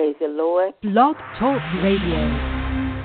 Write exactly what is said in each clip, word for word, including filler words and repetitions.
Praise the Lord. Blog Talk Radio.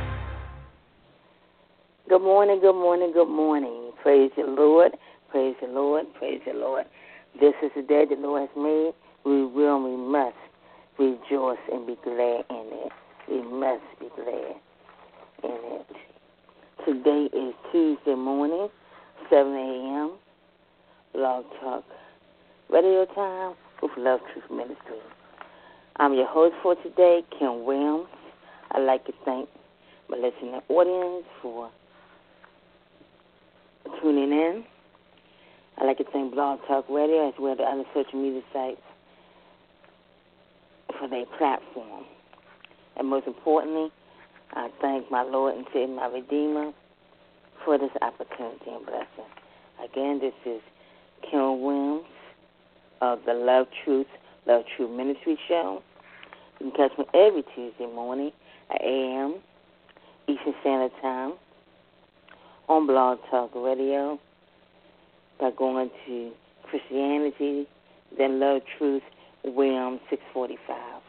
Good morning, good morning, good morning. Praise the Lord. Praise the Lord. Praise the Lord. This is the day the Lord has made. We will and we must rejoice and be glad in it. We must be glad in it. Today is Tuesday morning, seven a.m. Blog Talk Radio time with Love Truth Ministry. I'm your host for today, Kim Williams. I'd like to thank my listening audience for tuning in. I'd like to thank Blog Talk Radio as well as the other social media sites for their platform. And most importantly, I thank my Lord and Savior, my Redeemer, for this opportunity and blessing. Again, this is Kim Williams of the Love Truth, Love Truth Ministry Show. You can catch me every Tuesday morning at eight a.m. Eastern Standard Time on Blog Talk Radio by going to Christianity, then Love Truth, Williams six forty-five.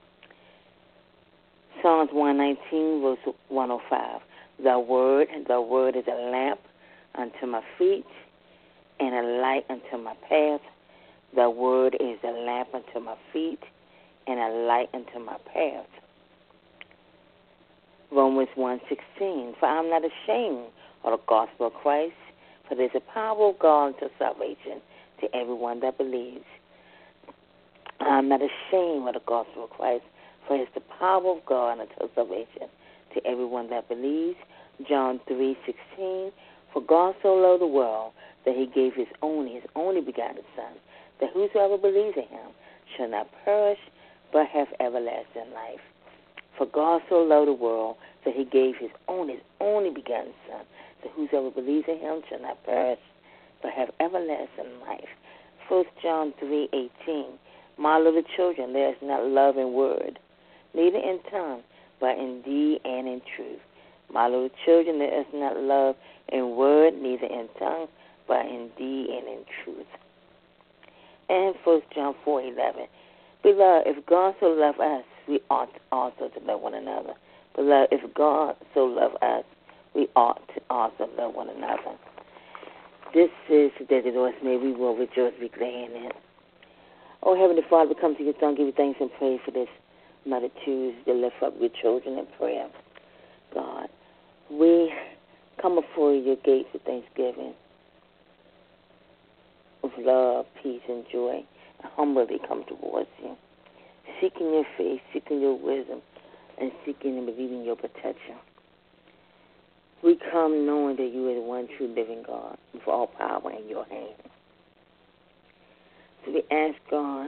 Psalms one nineteen, verse one oh five. The word, the word is a lamp unto my feet and a light unto my path. The word is a lamp unto my feet and a light unto my path. Romans one sixteen. For I am not ashamed of the gospel of Christ, for there is a power of God unto salvation to everyone that believes. I am not ashamed of the gospel of Christ, for it is the power of God unto salvation to everyone that believes. John three sixteen. For God so loved the world that he gave his only, his only begotten Son, that whosoever believes in him shall not perish, but have everlasting life. For God so loved the world that he gave his only, his only begotten Son, that whosoever believes in him shall not perish, but have everlasting life. First John three eighteen. My little children, let us not love in word, neither in tongue, but in deed and in truth. My little children, let us not love in word, neither in tongue, but in deed and in truth. And First John four eleven. Beloved, if God so loved us, we ought also to love one another. Beloved, if God so loved us, we ought to also love one another. This is the day the Lord has made. We will rejoice, be glad in it. Oh, Heavenly Father, we come to you, thank give you thanks and praise for this another Tuesday to lift up your children in prayer. God, we come before your gates with thanksgiving, with love, peace, and joy, and humbly come towards you, seeking your face, seeking your wisdom, and seeking and believing your protection. We come knowing that you are the one true living God, with all power in your hand. So we ask God,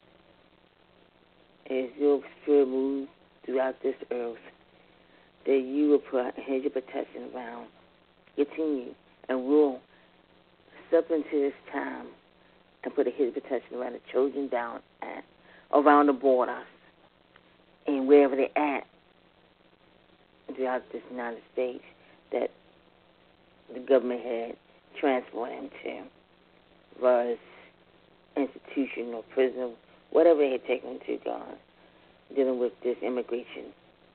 as your spirit moves throughout this earth, that you will put a hedge of protection around your team, and will step into this time and put a hedge of protection around the children down at, around the border, and wherever they're at throughout this United States that the government had transported them to, was institution or prison, whatever they had taken them to, God, dealing with this immigration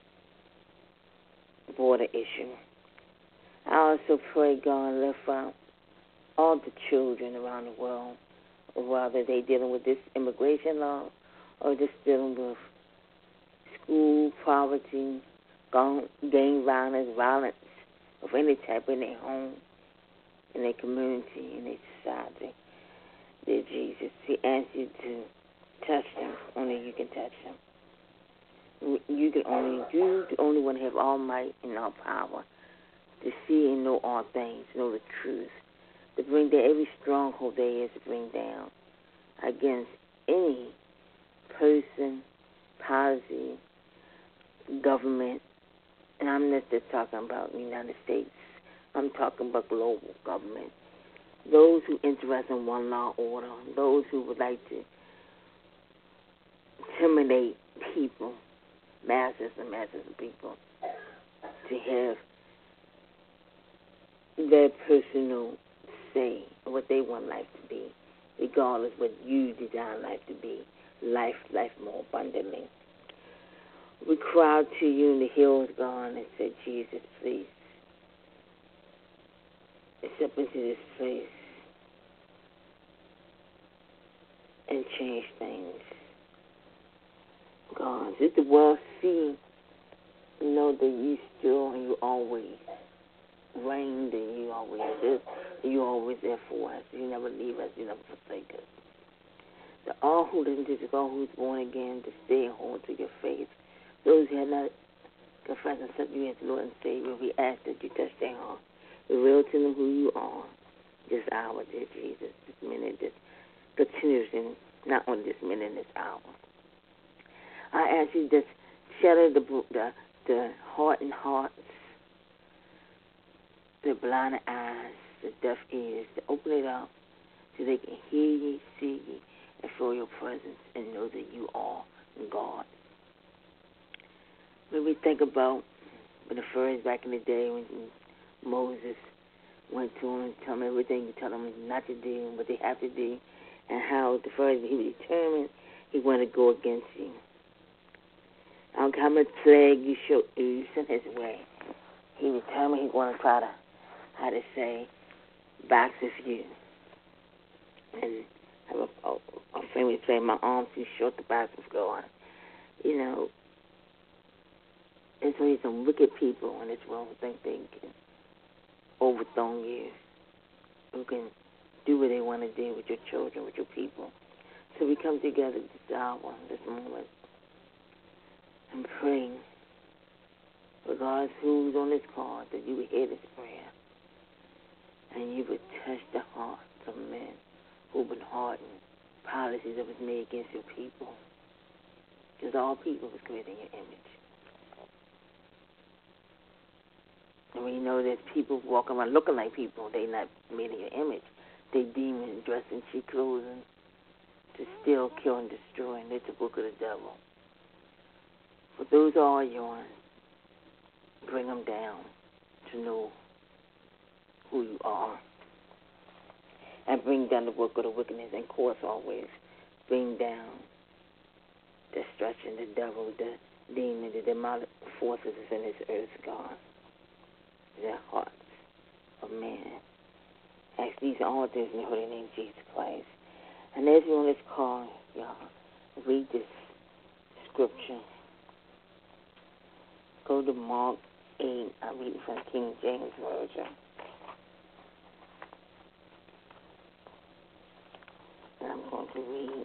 border issue. I also pray, God, lift up all the children around the world, whether they're dealing with this immigration law or just dealing with school poverty, gang violence, violence of any type in their home, in their community, in their society. Dear Jesus, we ask you to touch them. Only you can touch them. You can only, you the only one have all might and all power to see and know all things, know the truth, to bring down every stronghold there is to bring down against any person, policy, government. And I'm not just talking about the United States. I'm talking about global government. Those who interest in one law order, those who would like to intimidate people, masses and masses of people, to have their personal say what they want life to be, regardless what you design life to be, life, life more abundantly. cried to you in the hills gone and said, Jesus, please, step into this place and change things. God, let the world see, know that you still and you always reigned and you always did. You always there for us. You never leave us. You never forsake us. To all who listen to this, all who's born again, to stay and hold to your faith. Those who have not confessed and accepted you as Lord and Savior, we ask that you touch their heart. Reveal to them who you are. This hour, dear Jesus, this minute, this continuously, not only this minute, this hour. I ask you to just shatter the, the, the hardened hearts, the blinded eyes, the deaf ears, to open it up so they can hear you, see you, and feel your presence and know that you are God. When we think about when the first back in the day when Moses went to him and told him everything you tell them not to do and what they have to do, and how the first he was determined he wanted to go against you. I don't care how much plague you, show, you sent his way. He determined he wanted to try to, how to say, box with you. And have a, a, a famous play, my arms too short to box with God. You know, there's only some wicked people in this world who think they can overthrow you, who can do what they want to do with your children, with your people. So we come together this hour, this moment, and pray, regardless who's on this call, that you would hear this prayer, and you would touch the hearts of men who've been hardened, policies that was made against your people, because all people was created in your image. And we know that people walk around looking like people, they not made in your image. They demons dressed in cheap clothing to steal, kill, and destroy, and it's the book of the devil. But those are yours. Bring them down to know who you are. And bring down the work of the wickedness, and of course always bring down destruction, the devil, the demon, the demonic forces in this earth, God. Their hearts of man. Ask these all things in the holy name of Jesus Christ. And as you're on this call, y'all, read this scripture. Go to Mark eight. I'm reading from King James Version. And I'm going to read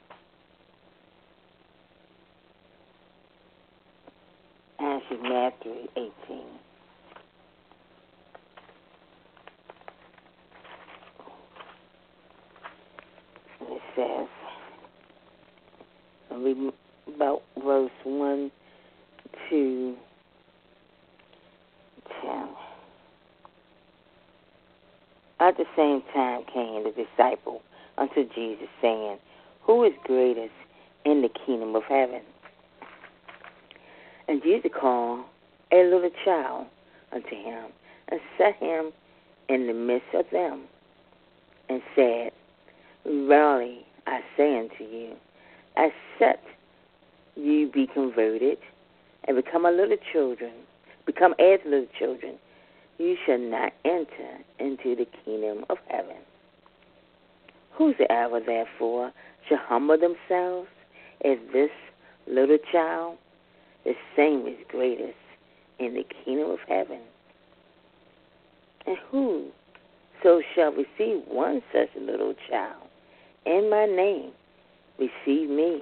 actually Matthew eighteen. It says, I read about verse one to ten. At the same time came the disciple unto Jesus, saying, Who is greatest in the kingdom of heaven? And Jesus called a little child unto him, and set him in the midst of them, and said, Verily I say unto you, except you be converted and become a little children, become as little children, you shall not enter into the kingdom of heaven. Whosoever therefore shall humble themselves as this little child, the same is greatest in the kingdom of heaven. And who so shall receive one such little child in my name, receive me.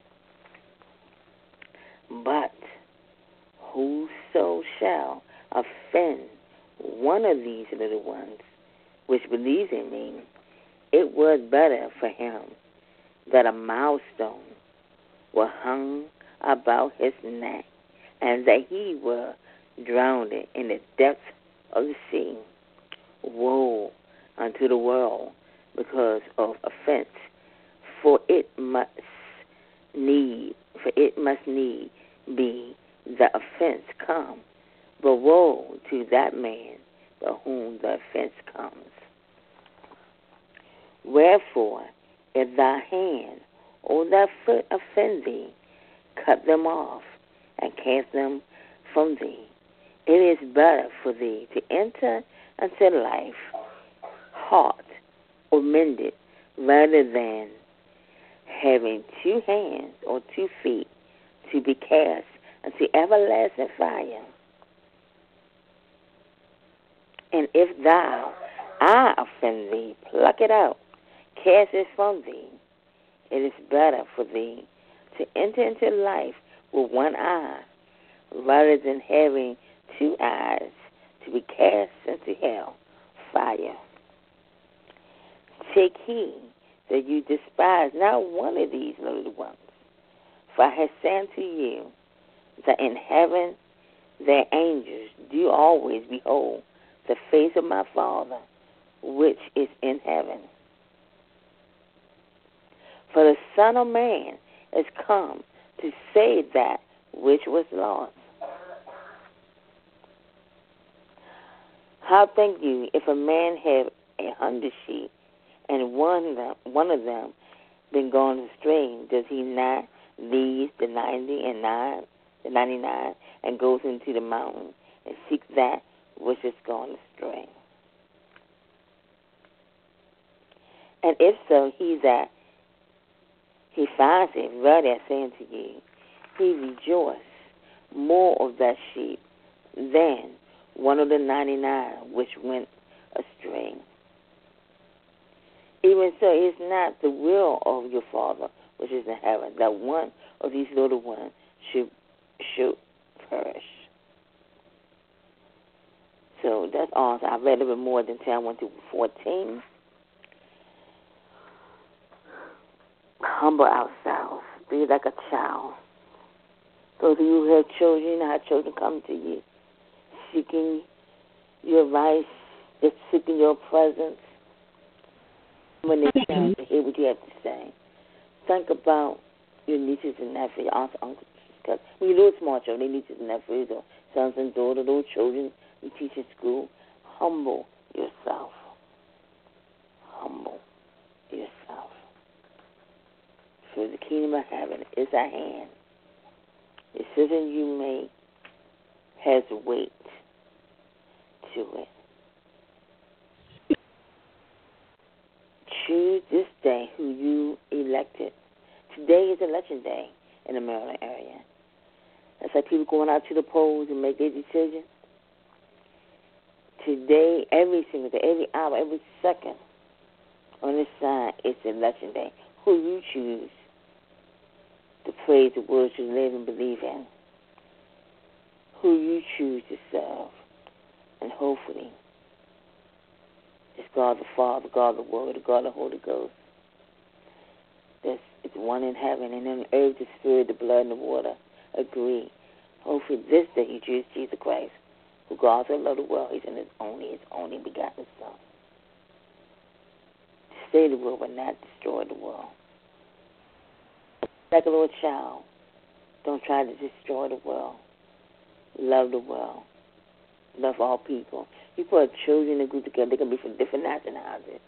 But whoso shall offend one of these little ones which believes in me, it was better for him that a millstone were hung about his neck, and that he were drowned in the depths of the sea. Woe unto the world because of offense, for it must need, for it must need be the offense come. But woe to that man by whom the offense comes. Wherefore, if thy hand or thy foot offend thee, cut them off, and cast them from thee. It is better for thee to enter into life halt or mended rather than having two hands or two feet to be cast into everlasting fire. And if thou I offend thee, pluck it out, cast it from thee. It is better for thee to enter into life with one eye rather than having two eyes to be cast into hell, fire. Take heed that you despise not one of these little ones. For I have said to you that in heaven their angels do always behold the face of my Father which is in heaven. For the Son of Man is come to save that which was lost. How think you if a man have a hundred sheep and one of them, one of them been gone astray, does he not leave the ninety and nine, the ninety-nine, and goes into the mountain and seeks that which is gone astray? And if so, he that he finds it, verily I say unto you, he rejoice more of that sheep than one of the ninety-nine which went astray. Even so, it is not the will of your Father which is in heaven that one of these little ones should should perish. So that's all. I read a little bit more than ten, one through fourteen. Humble ourselves. Be like a child. Those of you who have children, you know how children come to you, seeking your advice, just seeking your presence. When they come to hear what you have to say, think about your nieces and nephews, your aunts, uncles, cousins. When you're little small children, nieces and nephews, or sons and daughters, little children you teach in school, humble yourself. Humble yourself. For the kingdom of heaven is at hand. The decision you make has weight to it. Choose this day who you elected. Today is election day in the Maryland area. That's like people going out to the polls and make their decision. Today, every single day, every hour, every second on this side, it's election day. Who you choose to praise the words you live and believe in. Who you choose to serve. And hopefully, it's God the Father, God the Word, God the Holy Ghost. That's it's one in heaven, and in earth, the Spirit, the blood, and the water agree. Hopefully, this day you choose Jesus Christ, who God so loved the world, He's in His only, His only begotten Son. To save the world, but not destroy the world. Like a little child, don't try to destroy the world. Love the world. Love all people. You put children in a group together, they can be from different nationalities.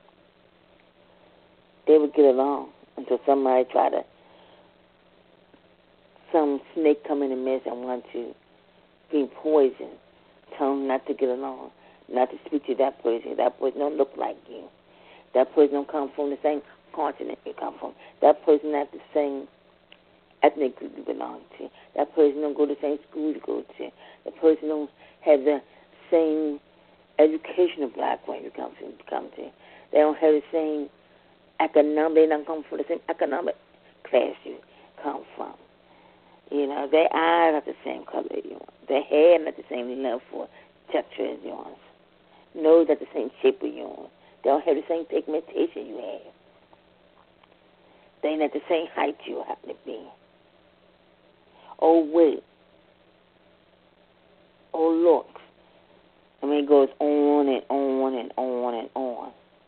They would get along until somebody try to, some snake come in the midst and want to be poisoned. Tell them not to get along, not to speak to that person. That person don't look like you. That person don't come from the same continent you come from. That person not the same ethnic group you belong to. That person don't go to the same school you go to. That person don't have the same educational background you come to. You come to. They don't have the same economic. They don't come from the same economic class you come from. You know, their eyes are the same color as yours. Their hair not the same length for texture as yours. Nose not the same shape as yours. They don't have the same pigmentation you have. They ain't at the same height you happen to be. Or weight. Or looks. I mean, it goes on and on and on and on.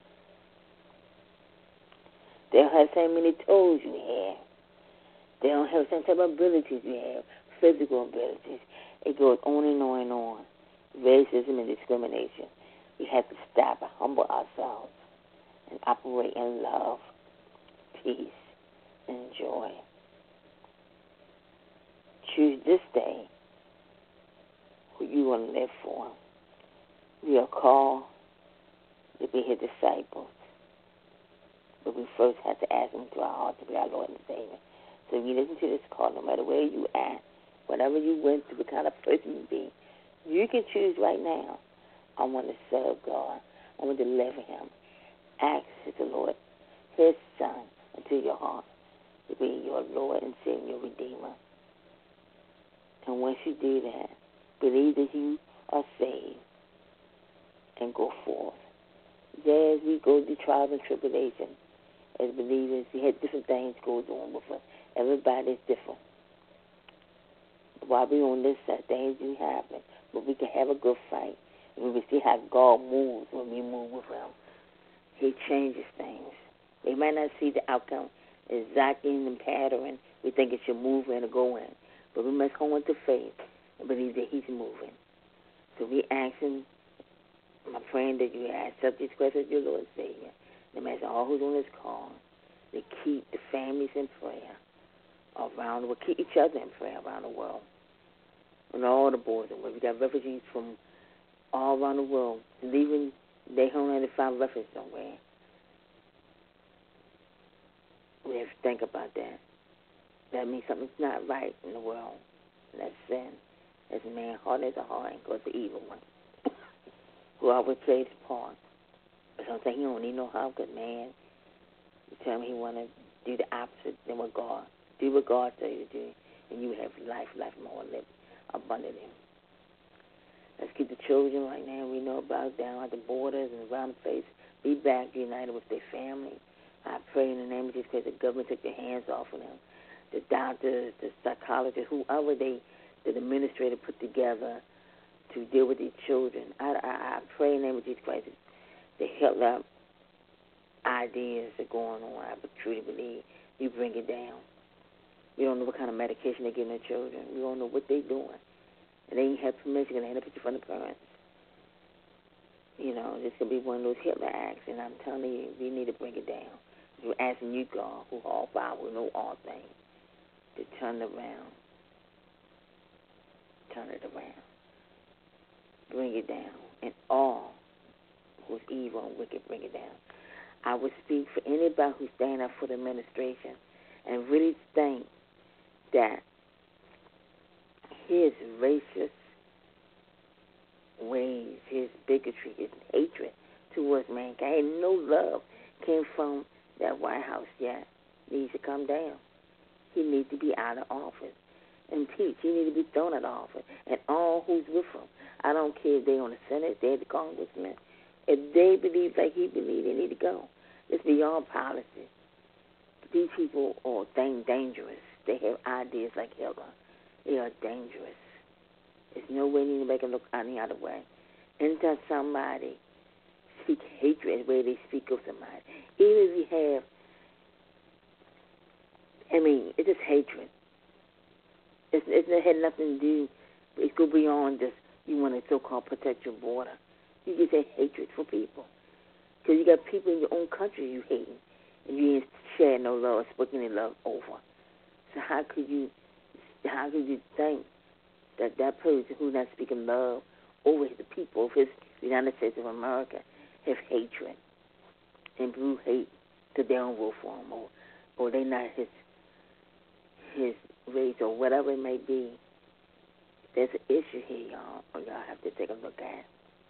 They don't have the same many toes you have. They don't have the same type of abilities you have, physical abilities. It goes on and on and on. Racism and discrimination. We have to stop and humble ourselves and operate in love, peace, and joy. choose this day who you want to live for. We are called to be his disciples. But we first have to ask him to our heart to be our Lord and Savior. So if you listen to this call, no matter where you at, whatever you went through, the kind of person you be, you can choose right now. I want to serve God. I want to live for him. Ask the Lord, his son, into your heart to be your Lord and Savior, your Redeemer. And once you do that, believe that you are saved and go forth. As we go through trials and tribulations, as believers, we have different things going on with us. Everybody is different. While we're on this side, things do happen, but we can have a good fight. And we can see how God moves when we move with him. He changes things. We might not see the outcome exactly in the pattern we think it should move in or go in, but we must hold on to faith and believe that he's moving. So we asking, my friend, that you ask subject questions of your Lord and Savior, no matter all who's on this call, to keep the families in prayer around the world, keep each other in prayer around the world, on all the borders. Where we got refugees from all around the world, leaving their homeland to find refuge somewhere. We have to think about that. That means something's not right in the world. And that's sin. That's man, heart is a heart, and goes the evil one, who always plays his part. But sometimes he don't need no help, because man, you tell him he want to do the opposite than what God. Do what God says you to do, and you have life, life more, live abundantly. Let's keep the children right now we know about down at the borders and around the place. Be back united with their family. I pray in the name of Jesus Christ the government take their hands off of them. The doctors, the psychologists, whoever they, the administrator put together to deal with these children. I, I, I pray in the name of Jesus Christ the Hitler ideas that are going on. I truly believe you bring it down. We don't know what kind of medication they're giving their children. We don't know what they're doing. And they ain't have permission, and they had a picture from the parents. You know, this could be one of those Hitler acts, and I'm telling you, we need to bring it down. We're asking you, God, who all power, who know all things, to turn it around. Turn it around. Bring it down. And all who's evil and wicked, bring it down. I would speak for anybody who's standing up for the administration and really think that his racist ways, his bigotry, his hatred towards mankind, no love came from that White House yet. He needs to come down. He needs to be out of office. Impeached. He needs to be thrown out of office. And all who's with him. I don't care if they're on the Senate, they're the congressmen. If they believe like he believes, they need to go. It's beyond policy. These people are dangerous. They have ideas like Hitler. They are dangerous. There's no way you can make it look any other way. Anytime somebody speak hatred the way they speak of somebody, even if you have, I mean, it's just hatred. It's, it's, it had nothing to do, it go beyond just you want to so-called protect your border. You just have hatred for people. Because you got people in your own country you hate, and you ain't sharing no love, speaking any love over. So how could you, how could you think that that person who's not speaking love over the people of his United States of America have hatred and brew hate because they don't vote for him, or, or they not his his race, or whatever it may be? There's an issue here, y'all, or y'all have to take a look at.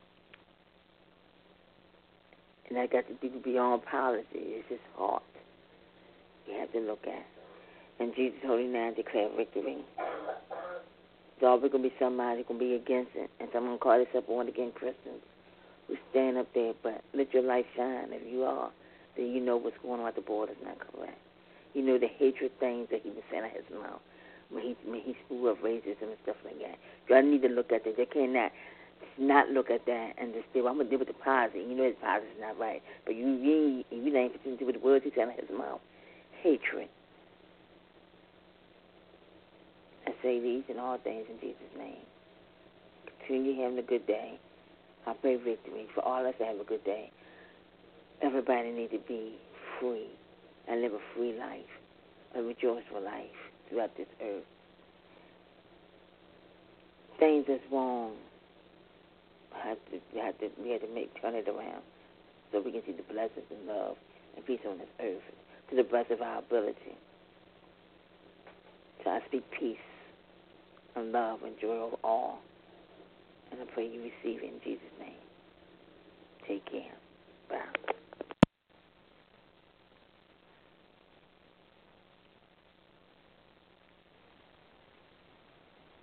And that got to be beyond policy. It's his heart. You have to look at. And Jesus' holy name declare victory. There's always going to be somebody going to be against it, and someone call themselves born again Christians who stand up there. But let your light shine. If you are, then you know what's going on at the border is not correct. You know the hatred things that he was saying out his mouth when he when he spew up racism and stuff like that. Y'all need to look at that. They cannot not look at that and just say, well, I'm going to deal with the positive. You know his positive is not right. But you, you, you ain't to do with the words he said out his mouth. Hatred. I say these and all things in Jesus' name. Continue having a good day. I pray victory for all of us to have a good day. Everybody needs to be free and live a free life, a rejoiceful life throughout this earth. things that's wrong have to, we have to, we have to make turn it around so we can see the blessings and love and peace on this earth to the best of our ability. So I speak peace and love and joy over all. And I pray you receive it in Jesus' name. Take care. Bye.